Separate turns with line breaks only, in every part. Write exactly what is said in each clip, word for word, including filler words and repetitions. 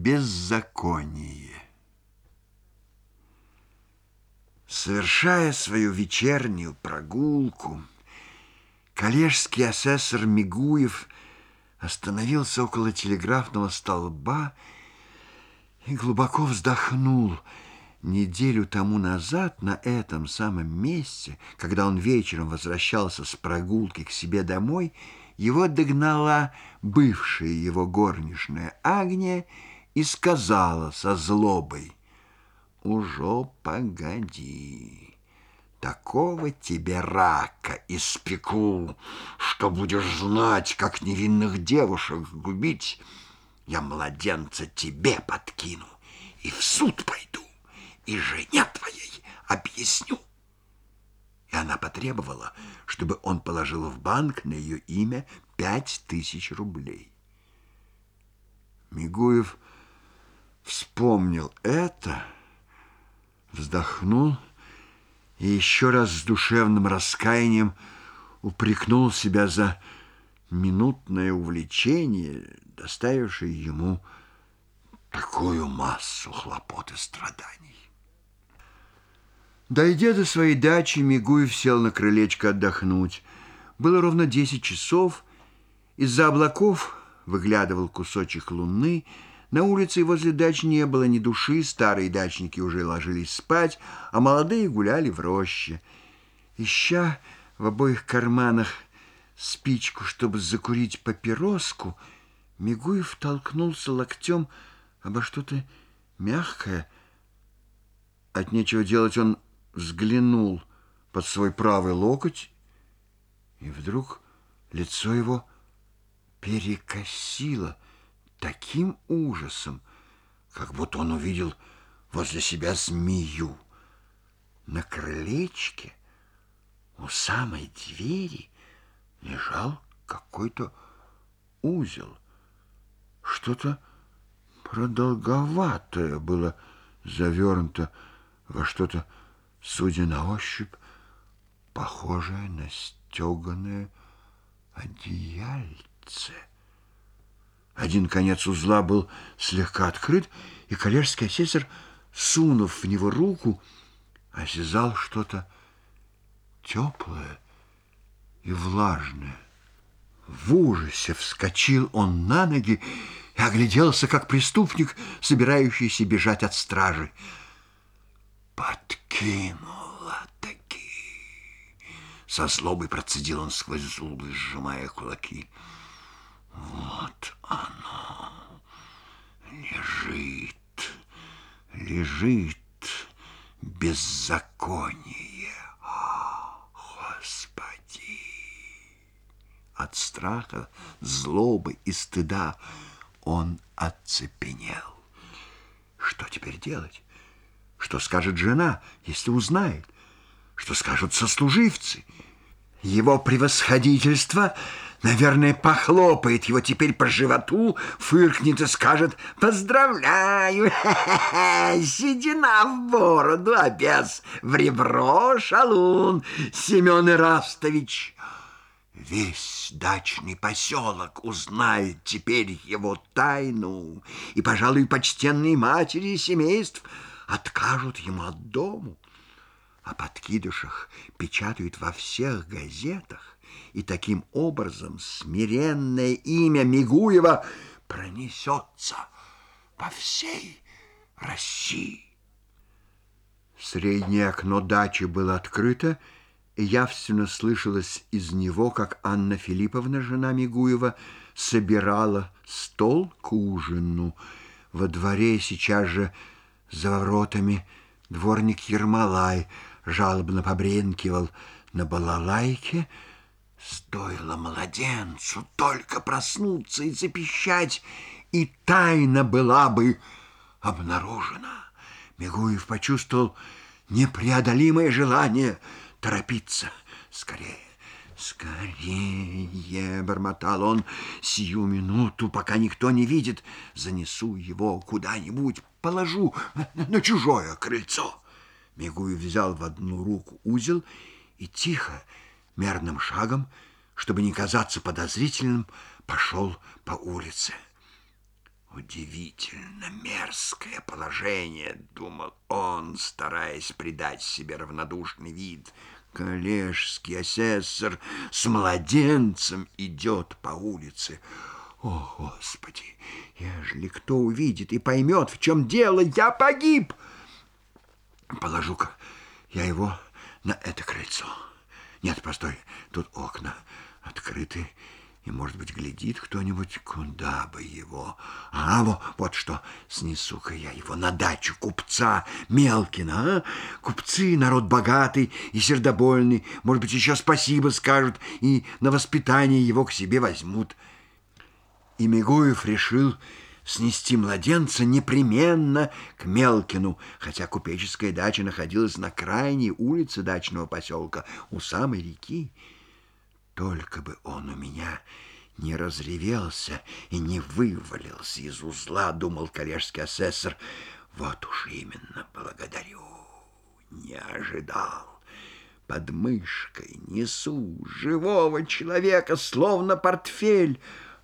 Беззаконие. Совершая свою вечернюю прогулку, коллежский асессор Мигуев остановился около телеграфного столба и глубоко вздохнул. Неделю тому назад на этом самом месте, когда он вечером возвращался с прогулки к себе домой, его догнала бывшая его горничная Агния и сказала со злобой: «Уже погоди, такого тебе рака испеку, что будешь знать, как невинных девушек губить. Я младенца тебе подкину и в суд пойду, и жене твоей объясню». И она потребовала, чтобы он положил в банк на ее имя пять тысяч рублей. Мигуев вспомнил это, вздохнул и еще раз с душевным раскаянием упрекнул себя за минутное увлечение, доставившее ему такую массу хлопот и страданий. Дойдя до своей дачи, Мигуев сел на крылечко отдохнуть. Было ровно десять часов. Из-за облаков выглядывал кусочек луны. На улице и возле дач не было ни души, старые дачники уже ложились спать, а молодые гуляли в роще. Ища в обоих карманах спичку, чтобы закурить папироску, Мигуев толкнулся локтем обо что-то мягкое. От нечего делать он взглянул под свой правый локоть, и вдруг лицо его перекосило таким ужасом, как будто он увидел возле себя змею. На крылечке у самой двери лежал какой-то узел. Что-то продолговатое было завернуто во что-то, судя на ощупь, похожее на стеганое одеяльце. Один конец узла был слегка открыт, и коллежский асессор, сунув в него руку, осязал что-то теплое и влажное. В ужасе вскочил он на ноги и огляделся, как преступник, собирающийся бежать от стражи. «Подкинула-таки!» Со злобой процедил он сквозь зубы, сжимая кулаки. «Вот оно лежит, лежит беззаконие. Господи!» От страха, злобы и стыда он оцепенел. Что теперь делать? Что скажет жена, если узнает? Что скажут сослуживцы? Его превосходительство, наверное, похлопает его теперь по животу, фыркнет и скажет: «Поздравляю, седина в бороду, а без в ребро шалун, Семен Ирастович». Весь дачный поселок узнает теперь его тайну, и, пожалуй, почтенные матери семейств откажут ему от дому. О подкидышах печатают во всех газетах, и таким образом смиренное имя Мигуева пронесется по всей России. Среднее окно дачи было открыто, и явственно слышалось из него, как Анна Филипповна, жена Мигуева, собирала стол к ужину. Во дворе сейчас же за воротами дворник Ермолай жалобно побренкивал на балалайке. Стоило младенцу только проснуться и запищать, и тайна была бы обнаружена. Мигуев почувствовал непреодолимое желание торопиться. «Скорее, скорее!» — бормотал он. «Сию минуту, пока никто не видит, занесу его куда-нибудь, положу на чужое крыльцо». Мигуев взял в одну руку узел и тихо, мерным шагом, чтобы не казаться подозрительным, пошел по улице. Удивительно мерзкое положение, думал он, стараясь придать себе равнодушный вид. Коллежский асессор с младенцем идет по улице. О, Господи, ежели кто увидит и поймет, в чем дело, я погиб. Положу-ка я его на это крыльцо. Нет, постой, тут окна открыты, и, может быть, глядит кто-нибудь, куда бы его. А, вот, вот что, снесу-ка я его на дачу купца Мелкина. А? Купцы, народ богатый и сердобольный, может быть, еще спасибо скажут и на воспитание его к себе возьмут. И Мигуев решил снести младенца непременно к Мелкину, хотя купеческая дача находилась на крайней улице дачного поселка у самой реки. Только бы он у меня не разревелся и не вывалился из узла, думал коллежский асессор. Вот уж именно, благодарю, не ожидал. Под мышкой несу живого человека, словно портфель.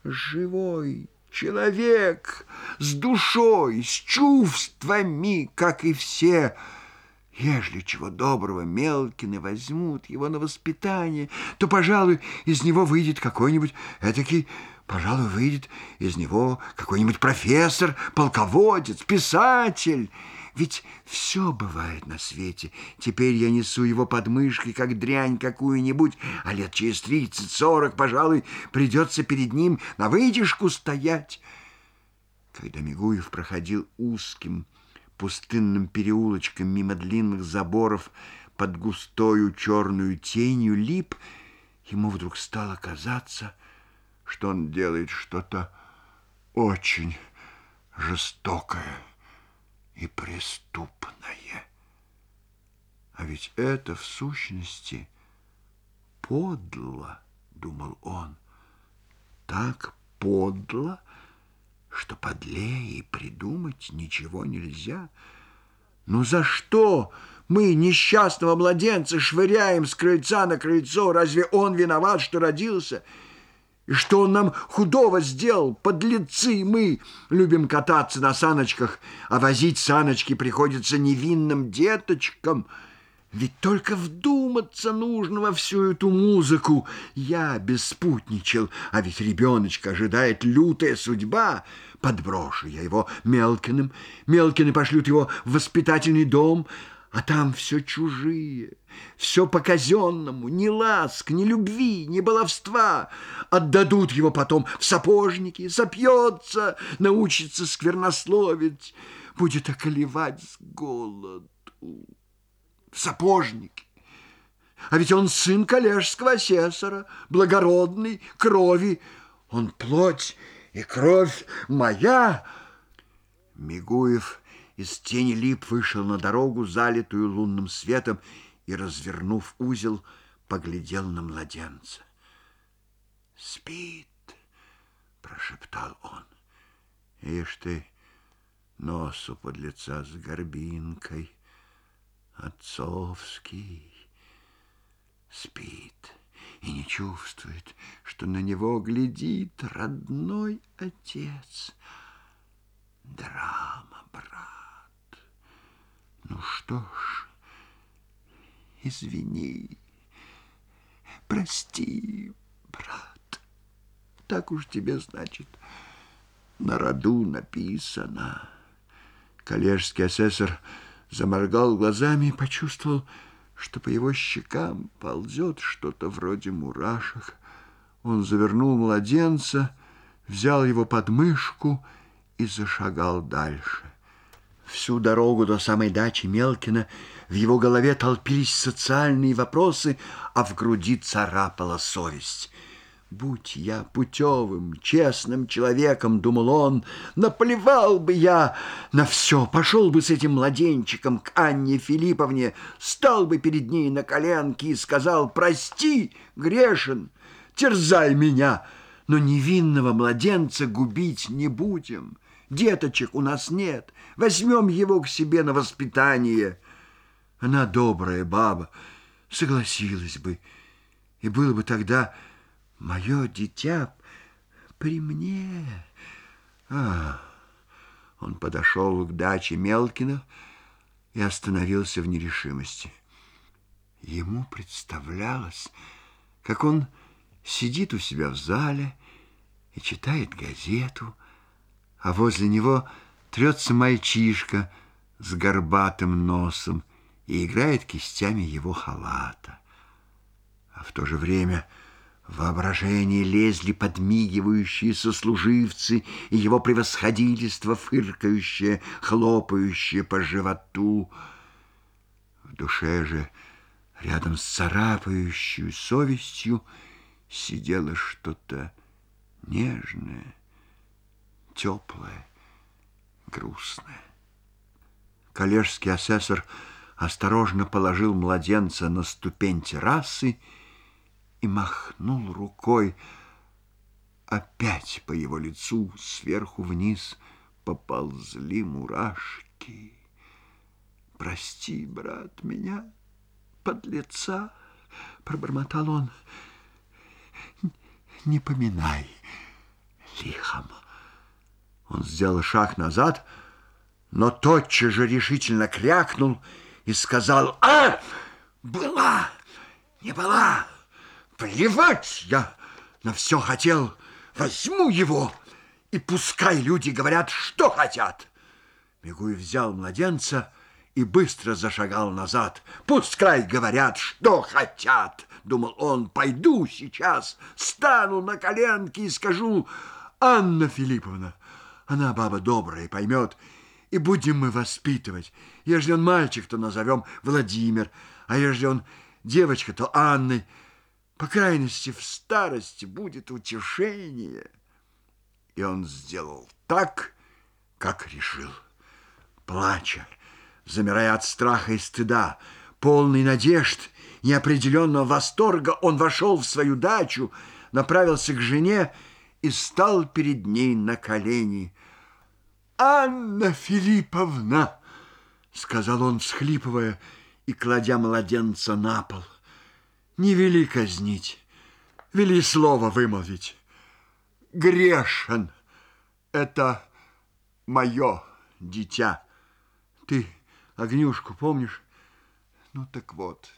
Живой человек с душой, с чувствами, как и все. Ежели чего доброго Мелкины возьмут его на воспитание, то, пожалуй, из него выйдет какой-нибудь этакий, пожалуй, выйдет из него какой-нибудь профессор, полководец, писатель. Ведь все бывает на свете. Теперь я несу его под мышкой, как дрянь какую-нибудь, а лет через тридцать-сорок, пожалуй, придется перед ним на выдержку стоять. Когда Мигуев проходил узким пустынным переулочком мимо длинных заборов под густою черную тенью лип, ему вдруг стало казаться, что он делает что-то очень жестокое и преступное. А ведь это в сущности подло, думал он, так подло, что подлее и придумать ничего нельзя. Ну за что мы несчастного младенца швыряем с крыльца на крыльцо? Разве он виноват, что родился? И что он нам худого сделал? Подлецы мы! Любим кататься на саночках, а возить саночки приходится невинным деточкам. Ведь только вдуматься нужно во всю эту музыку. Я беспутничал, а ведь ребеночка ожидает лютая судьба. Подброшу я его Мелкиным. Мелкины пошлют его в воспитательный дом, а там все чужие, все по-казенному, ни ласк, ни любви, ни баловства. Отдадут его потом в сапожники, сопьется, научится сквернословить, будет околевать с голоду. В сапожники. А ведь он сын коллежского асессора, благородной крови. Он плоть и кровь моя. Мигуев из тени лип вышел на дорогу, залитую лунным светом, и, развернув узел, поглядел на младенца. «Спит», — прошептал он. «Ишь ты, нос у подлеца с горбинкой, отцовский, спит и не чувствует, что на него глядит родной отец. Драма, брат. Ну что ж, извини, прости, брат. Так уж тебе, значит, на роду написано». Коллежский асессор заморгал глазами и почувствовал, что по его щекам ползет что-то вроде мурашек. Он завернул младенца, взял его под мышку и зашагал дальше. Всю дорогу до самой дачи Мелкина в его голове толпились социальные вопросы, а в груди царапала совесть. «Будь я путевым, честным человеком, — думал он, — наплевал бы я на все, пошел бы с этим младенчиком к Анне Филипповне, стал бы перед ней на коленки и сказал: прости, грешен, терзай меня, но невинного младенца губить не будем. Деточек у нас нет, возьмем его к себе на воспитание». Она, добрая баба, согласилась бы, и было бы тогда мое дитя при мне. А, Он подошел к даче Мелкина и остановился в нерешимости. Ему представлялось, как он сидит у себя в зале и читает газету, а возле него трется мальчишка с горбатым носом и играет кистями его халата. А в то же время в воображение лезли подмигивающие сослуживцы и его превосходительство, фыркающее, хлопающее по животу. В душе же, рядом с царапающей совестью, сидело что-то нежное, теплое, грустное. Коллежский асессор осторожно положил младенца на ступень террасы и махнул рукой. Опять по его лицу сверху вниз поползли мурашки. «Прости, брат, меня, подлеца!» — пробормотал он. «Не поминай лихом». Он сделал шаг назад, но тотчас же решительно крякнул и сказал: «А, была, не была, плевать я на все хотел, возьму его, и пускай люди говорят, что хотят». Мигуев взял младенца и быстро зашагал назад. «Пускай говорят, что хотят», — думал он, — «пойду сейчас, стану на коленки и скажу: Анна Филипповна, она баба добрая, поймет, и будем мы воспитывать. Ежели он мальчик, то назовем Владимир, а ежели он девочка, то Анной. По крайности, в старости будет утешение». И он сделал так, как решил. Плача, замирая от страха и стыда, полный надежд, неопределенного восторга, он вошел в свою дачу, направился к жене и стал перед ней на колени. «Анна Филипповна!» — сказал он, всхлипывая и кладя младенца на пол. «Не вели казнить, вели слово вымолвить. Грешен — это мое дитя. Ты Огнюшку помнишь? Ну так вот,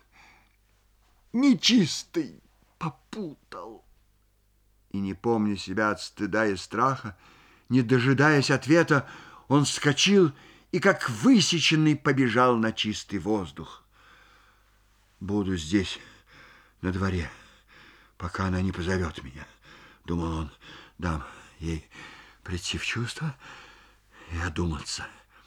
нечистый попутал». И, не помня себя от стыда и страха, не дожидаясь ответа, он вскочил и, как высеченный, побежал на чистый воздух. «Буду здесь, на дворе, пока она не позовет меня», — думал он. «Дам ей прийти в чувство и одуматься».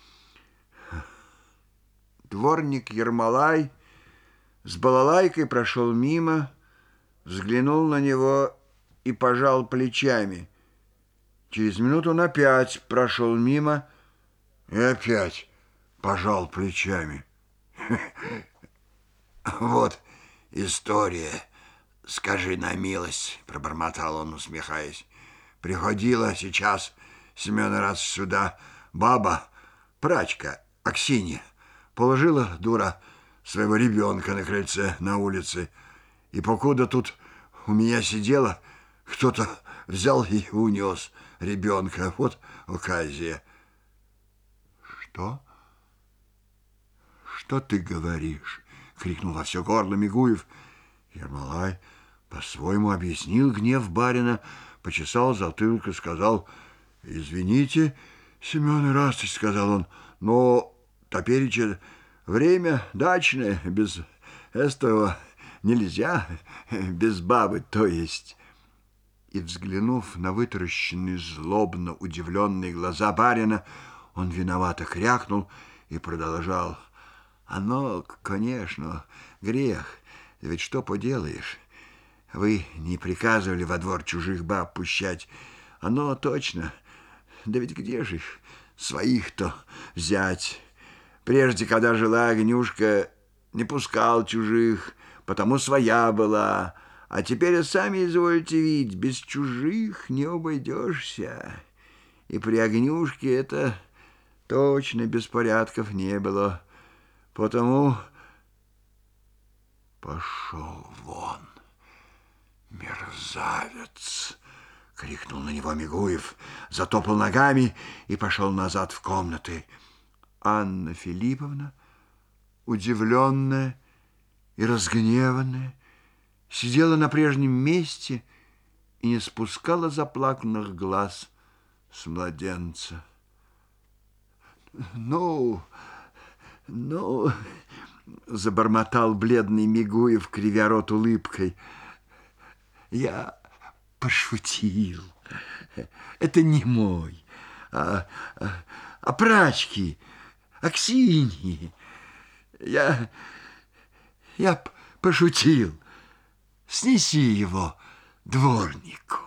Дворник Ермолай с балалайкой прошел мимо, взглянул на него и пожал плечами. Через минуту он опять прошел мимо и опять пожал плечами. «Вот история, скажи на милость», — пробормотал он, усмехаясь. «Приходила сейчас Семен раз сюда баба, прачка Аксинья, положила, дура, своего ребенка на крыльце на улице, и покуда тут у меня сидела, кто-то взял и унес ребенка. Вот оказия». «Что? Что ты говоришь?» — крикнул во все горло Мигуев. Ермолай по-своему объяснил гнев барина, почесал затылок и сказал: «Извините, Семен Ирасточ, — сказал он, — но топереча время дачное, без этого нельзя, без бабы, то есть». И, взглянув на вытаращенные, злобно удивленные глаза барина, он виновато крякнул и продолжал: «Оно, конечно, грех, ведь что поделаешь? Вы не приказывали во двор чужих баб пущать. Оно точно. Да ведь где же их, своих-то, взять? Прежде, когда жила Огнюшка, не пускал чужих, потому своя была. А теперь сами изволите видеть, без чужих не обойдешься. И при Огнюшке это точно беспорядков не было. Потому пошел вон, мерзавец!» — Крикнул на него Мигуев, затопал ногами и пошел назад в комнаты. Анна Филипповна, удивленная и разгневанная, сидела на прежнем месте и не спускала заплаканных глаз с младенца. «Ну, ну...» — забормотал бледный Мигуев, кривя рот улыбкой. «Я пошутил. Это не мой, а, а, а прачки, Аксиньи. Я, я пошутил. Снеси его дворнику».